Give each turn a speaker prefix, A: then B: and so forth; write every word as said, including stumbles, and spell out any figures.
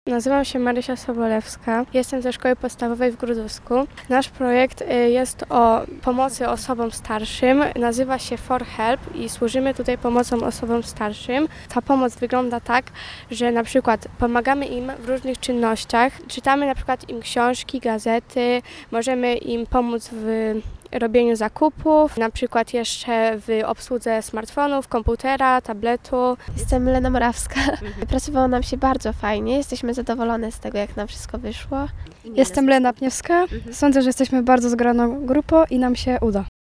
A: Nazywam się Marysia Sobolewska, jestem ze szkoły podstawowej w Grudusku. Nasz projekt jest o pomocy osobom starszym, nazywa się For Help i służymy tutaj pomocą osobom starszym. Ta pomoc wygląda tak, że na przykład pomagamy im w różnych czynnościach, czytamy na przykład im książki, gazety, możemy im pomóc w robieniu zakupów, na przykład jeszcze w obsłudze smartfonów, komputera, tabletu.
B: Jestem Lena Morawska. Pracowało nam się bardzo fajnie, jesteśmy zadowolone z tego, jak nam wszystko wyszło.
C: Jestem Lena Pniewska. Sądzę, że jesteśmy bardzo zgraną grupą i nam się uda.